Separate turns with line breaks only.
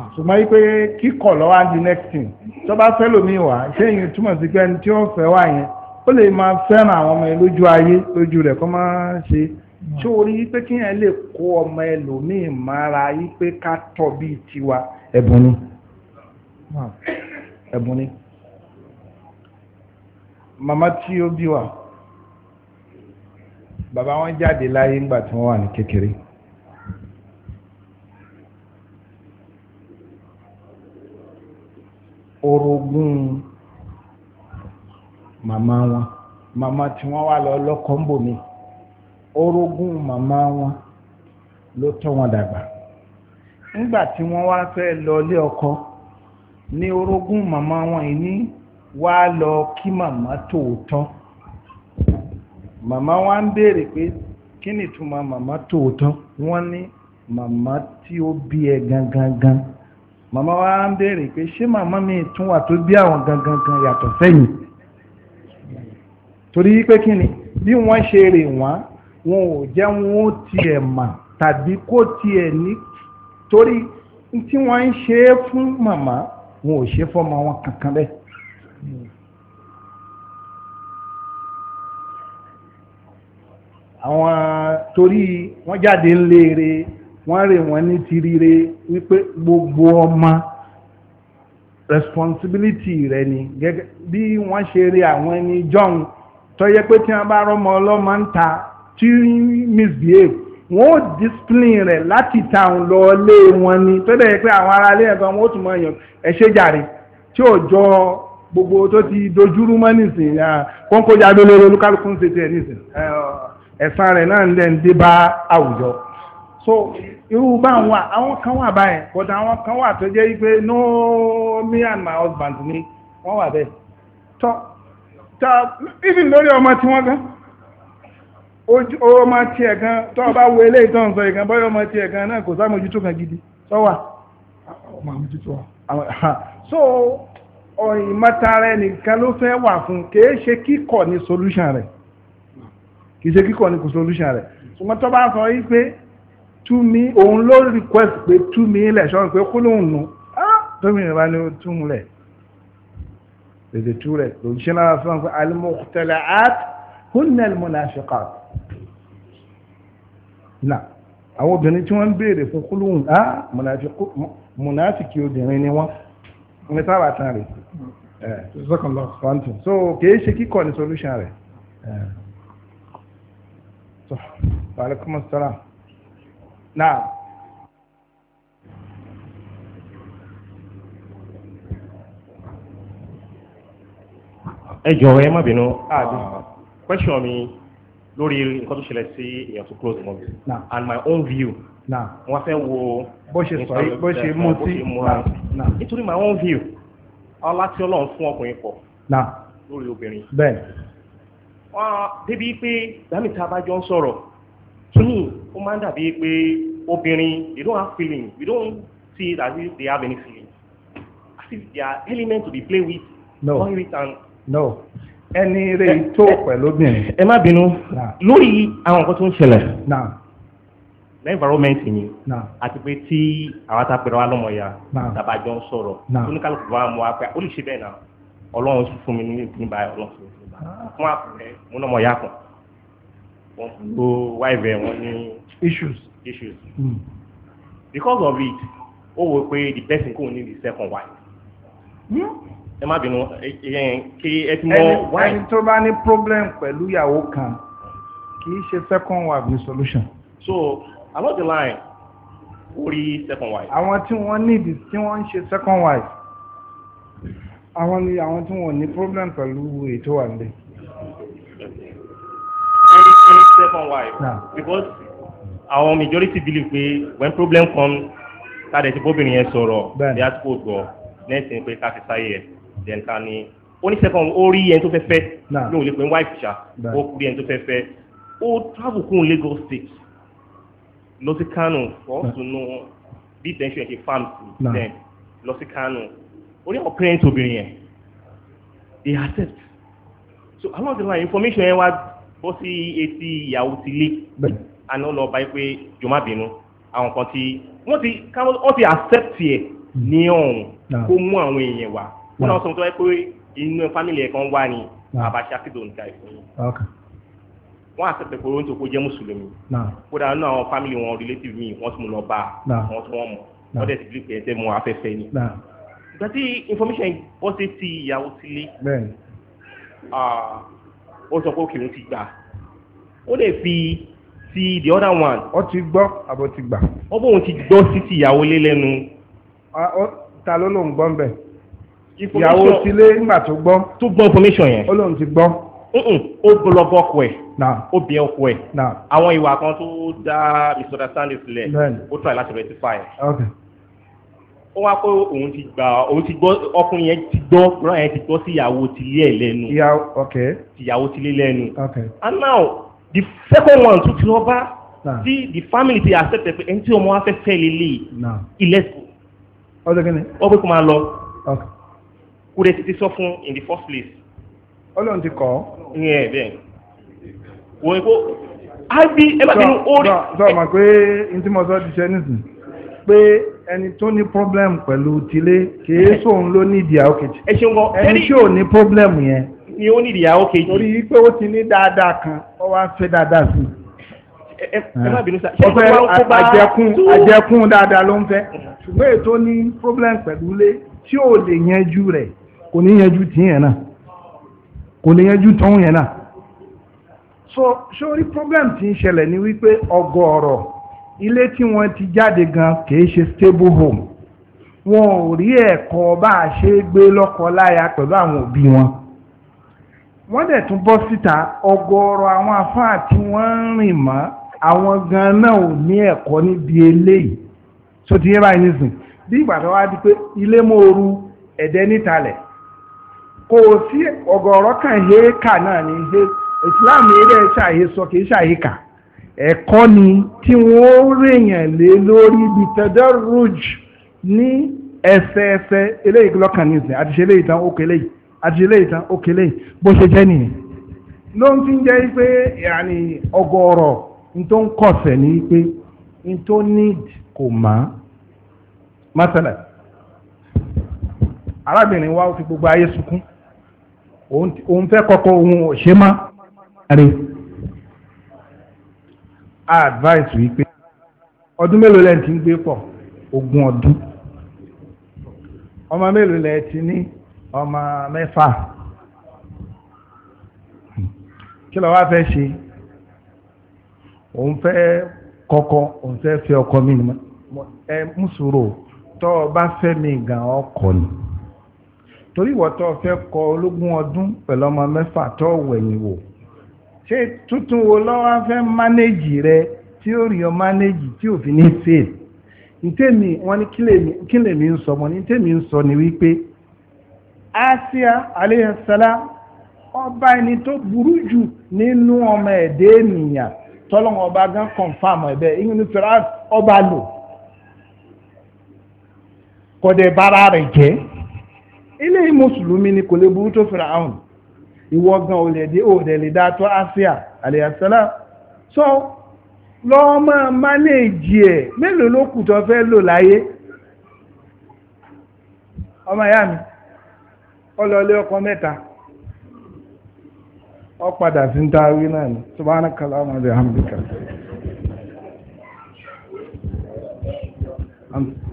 ṣùgbọ́n yí pé kíkọ̀ lọ́wọ́ á di next thing tó bá fẹ́ lómi wá ṣé èyí túmọ̀ sí pé ẹni tí ó fẹ́ wá yẹn ó lè máa fẹ́ràn àwọn ọmọ ẹ lójú ayé lójú rẹ̀ kó máa ṣe ṣé orí yí pé kí yẹn lè kó ọmọ ẹlòmíì mára yí pé ká tọ́ bíi tiwa ẹ̀bùn ni ẹ̀bùn ni màmá tí ó bí wa bàbá wọn jáde láyé ńgbà tí wọ́n wà ní kékeré. Orogún màmá wọn màmá tí wọ́n wá lọ lọ́kọ ń bò mí orogún màmá wọn ló tọ́ wọn dàgbà nígbà tí wọ́n wá fẹ́ lọ lé ọkọ ní orogún màmá wọn yìí ní wá lọ kí màmá tòótọ́ màmá wa ń béèrè pé kí ni ìtumọ̀ màmá tòótọ́ wọ́n ní màmá tí ó bí ẹ gangan màmá wa ń béèrè pé ṣé màmá mi tún wà tó bí àwọn gangan yàtọ̀ sẹ́yìn torí pé kí ni bí wọ́n ṣe rè wọ́n wọn ò jẹ́ wọn ó tiẹ̀ mà tàbí kó tiẹ̀ ní torí tí wọ́n ń ṣe é fún màmá wọn ò ṣe fọ́mọ wọn kankan bẹ́ẹ̀. àwọn torí wọ́n jáde ńlẹ́ẹ̀rẹ́ wọ́n rè wọ́n ní tirire wípé gbogbo ọmọ responsibility rẹ̀ ni gẹ́gẹ́ bí wọ́n ṣe rí àwọn ẹni jọ́un tó yẹ pé tí wọ́n bá rọ́mọ ọlọ́mọ ń ta tí misbehave wọ́n ó discipline rẹ̀ láti tàun lọ lé wọn ni tó dẹ̀ yẹ pé àwọn ará ilé ẹ̀kan wọ́n ó tún mọ̀ èèyàn ẹ̀ṣẹ́ jàre tí ò jọ gbogbo tó ti dojúrú mọ́ nísìn kónkó jáde lórí olúkálùkù ń ṣe tiẹ̀ nísìn ẹ̀san rẹ̀ náà ń dẹ̀ ń dé bá àwùjọ so irú bá àwọn kan wà báyẹn but àwọn kan wà tó jẹ́ wípé no me and my husband ni wọ́n wà bẹ́ẹ̀ tọ́ even lórí ọmọ tí wọ́n gan ọmọ tí ẹ̀ gan tọ́ bá wo eléyìí tó ń sọ ìgan bọ́yọ̀ ọmọ tí ẹ̀ gan náà kò sámójútó kan gidi sọ́wà so ìmọ̀tara ẹnìkan ló fẹ́ wà fún kìí ṣe kíkọ̀ ní solution rẹ̀ kìí ṣe kíkọ̀ ní solution rẹ̀ ṣùgbọ́n tó bá sọ yí pé túmí òun ló request pé túmí ilẹ̀ ṣọ́n pé kó lóun nù tómi ìrìnbá ní túmú rẹ̀ lèdè tú rẹ̀ lòjíṣẹ́ náà sọ́n pé al-mukhtala'at hunna al-munafiqat náà àwọn obìnrin tí wọ́n ń béèrè fún kúlùhùn mùnáfìkì obìnrin ni wọ́n ní sábà tán rẹ̀ so kìí ṣe kíkọ́ ní solution rẹ̀ so alaikum assalam náà
ẹ jọ̀wọ́ ẹ má bínú question mi lórí nǹkan tó ṣẹlẹ̀ sí èèyàn tó close mọ́ mi and my own view wọ́n fẹ́ wo
bó ṣe sọ bó ṣe mú sí
nítorí my own view ọlá tí Ọlọ́run fún ọkùnrin pọ̀ lórí obìnrin
bẹ́ẹ̀
débi pé dámìtà bá jọ ń sọ̀rọ̀ kíní ó máa ń dàbí pé obìnrin they don't have feeling you don't see it as if they have any feeling as if they are elements to be played with
no ẹni rẹ̀ tó pẹ̀lú obìnrin.
ẹ má bínú lórí àwọn nǹkan tó ń ṣẹlẹ̀ environment yìí àti pé tí àwọn àtàpẹ̀rẹ̀ wa lọ́mọ ya tàbájọ́ ń sọ̀rọ̀ oníkálùkù wa mú wa pé ó lè ṣe bẹ́ẹ̀ náà Ọlọ́run sì fún mi ní ìpínlẹ̀ báyìí Ọlọ́run sì fún mi fún àpẹẹrẹ mo náà mọ̀ ya kan wọ́n tó wáìvẹ̀ wọn ní issues because of it ó wò pé the person kò ní the second wife. ẹ má bínú kí ẹ ti mọ why.
ẹni tó bá ní problem pẹ̀lú ìyàwó kan kì í ṣe second wife ní solution.
so along the line ó rí second wife.
àwọn tí wọ́n need tí wọ́n ń ṣe second wife àwọn ni àwọn tí wọ́n ní problem pẹ̀lú ètò wà nílé.
any second wife. because our majority believe pé when problem come ká dẹ̀ ti bóbìnrin yẹn sọ̀rọ̀ bí a ti kò gbọ́ next thing pé ká fi sáyé ẹ̀ then ká ní ó ní second ó rí ẹni tó fẹ́ fẹ́ lóun lè pè ní wife ṣá ó rí ẹni tó fẹ́ fẹ́ ó travel kún Lagos State lọ sí Kano for us to know bí tension ṣe farm sí then lọ sí Kano ó ní àwọn parents obìnrin yẹn they accept so along the line information yẹn wá bọ́ sí etí ìyàwó ti lé àná lọ báyìí pé jọ̀ọ́ má bínú àwọn kan tí wọ́n ti accept yẹ ní ọ̀hún kó mú àwọn èèyàn wá wọn náà sọ tó wáyé pé inú fámìlì ẹ̀ kan wá ní àbáṣe akédò nǹkan ìfún yìí wọ́n àṣẹpẹ̀ pé oúnjẹ kó jẹ́ mùsùlùmí kódà nínú àwọn fámìlì wọn relative mi wọ́n tún mú lọ bá wọn tún wọ́n mọ̀ wọ́n dẹ̀ ti bí pé ẹ̀tẹ́ mọ afẹ́fẹ́ ni. ìgbà tí information bọ́ sí ti ìyàwó sílé ó sọ pé òkèèrè ti gbà ó lè fi ti the other one.
ó ti gbọ́ àbọ̀ ti gbà.
ó bóun ti gbọ́ sí ti ìyàwó lé lẹ́nu.
ta ló lóun gbọ́ ń bẹ̀. ìyàwó sílé nígbà tó gbọ́.
tó gbọ́ information yẹn.
ó lóun ti gbọ́.
ó bọ́lọ́gọ́ ọkọ ẹ̀. ó bí ọkọ ẹ̀. àwọn ìwà kan tó dá misunderstanding sílẹ̀ ó try láti rectify ẹ̀. ó wá pé òun ti gbọ́ ọkùnrin yẹn ti gbọ́ rán yẹn ti gbọ́ sí ìyàwó tilé ẹ̀ lẹ́nu. ìyàwó tilé lẹ́nu. And now the second one tún ti lọ bá tí the family ti accept pé ẹni tí ọmọ wa fẹ́ fẹ́ lélẹ̀ ilẹ̀ ọ pé kó máa lọ kó dẹ̀ ti sọ fún in the first place.
Ọlọ́run ti kọ́.
ìyẹn bẹ́ẹ̀ wọ́n kó ábí ẹgbẹ́ tí ó rí.
sọ ma pé n tí mo sọ ti ṣe nísìn pé ẹni tó ní problem pẹ̀lú tilé kìí sóun ló ní ìdíyàwó kejì.
ẹ ṣeun gan.
ẹni tí ò ní problem yẹn
ni ó ní ìdíyàwó kejì.
torí pé ó ti ní dáadáa kan ó wá fẹ́ dáadáa sí.
ẹ má bínú sá.
ó fẹ́ àjẹkún dáadáa ló ń fẹ́ ṣùgbọ́n ètò ní problem pẹ̀lú ilé tí ò lè yanjú rẹ̀ kò ní yanjú tìyẹn náà kò lè yanjú tọ́hún yẹn náà. so sórí problem tí ń ṣẹlẹ̀ ní wípé ọgọ́rọ̀ ilé tí wọ́n ti jáde gan kìí ṣe stable home wọn ò rí ẹ̀kọ́ bá a ṣe gbé lọ́kọ láya pẹ̀lú àwọn òbí wọn. wọ́n dẹ̀ tún bọ́ síta ọgọ́rọ̀ àwọn afáà tí wọ́n ń rìn mọ́ àwọn gan náà ò ní ẹ̀kọ́ níbi eléyìí so ti yé báyìí nísìn bí ìgbà tó wá di pé ilé mòoru ẹ̀dẹ́ nítalẹ̀ kò sí ọgọ́rọ̀ kan héékà náà ní Islam eré ṣàyè sọ kìí ṣàyè kà ẹ̀kọ́ ni tí wọ́n rèèyàn lé lórí ibi tadarruj ní ẹsẹẹsẹ eléyìí lọ́kàn nísìn àti ṣe eléyìí tán ó kélé yìí àti eléyìí tán ó kélé yìí bó ṣe jẹ́ nìyẹn ló ń fi jẹ́ pé yàní ọgọ́rọ̀ n tó ń kọ̀sẹ̀ ní pé n tó need kò má mọ́sálẹ̀ arábìnrin wa ó fi gbogbo ayé sunkún òun fẹ́ kọ́kọ́ òun ò ṣe má rí advice wípé ọdún mélòó lẹ́yìn tí ń gbé pọ̀ 20 ọdún ọmọ mélòó lẹ́yìn tí ní ọmọ 6 kí ló wá fẹ́ ṣe òun fẹ́ kọ́kọ́ òun fẹ́ fẹ́ ọkọ mi ni ẹ mùsùlùmí tọ́ ọ bá fẹ́ mi gan ọkọ ni torí ìwọ tó fẹ́ kọ 20 ọdún pẹ̀lú ọmọ 6 tó wẹ̀yìn wò ṣé tuntun wo lọ́wọ́ fẹ́ mánéjì rẹ tí ó rí ọ mánéjì tí ò fi ní fail ntẹ́mi wọ́n ní kí lèmi ń sọ mọ́ ní ntẹ́mi ń sọ ni wípé Asia aléhàsálà ọba ẹni tó burú jù nínú ọmọ ẹ̀dẹ́ ènìyàn tọ́lọ́wọ́ ọba gan confam ẹ̀bẹ̀ ìyún ní fẹ́ràn ọba lò kọ̀dẹ̀ bára rẹ̀ jẹ́ ilé mùsùlùmí ni kò lè burú tó Fíráùn ìwọ gan òdẹ̀ lè dá tó Asia alayhissalam so lọ́ọ́ máa mánéèjì ẹ̀ mélòó ló kù tó fẹ́ lò láyé ọmọ ìyá mi ọlọ́lé ọkọ 3 ọ padà sí ń taari náà ni subhanaka Allahumma wa bihamdika